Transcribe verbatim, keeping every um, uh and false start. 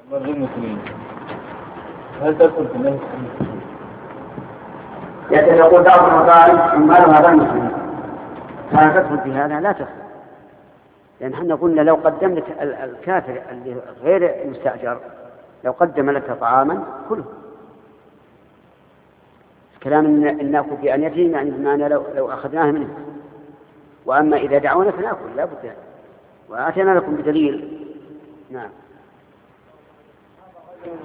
غير مسلمين هل تدخل في النهي؟ يقول بعضهم قال أموالها غير مسلمين، هل تدخل في هذا؟ لا تدخل، لأن احنا قلنا لو قدم لك الكافر اللي غير مستأجر لو قدم لك طعاما كله. كلام إن نأكل بأنيتهم يعني بمعنى لو, لو أخذناه منه، وأما إذا دعونا فنأكل لا بد، وآتينا لكم بدليل. نعم.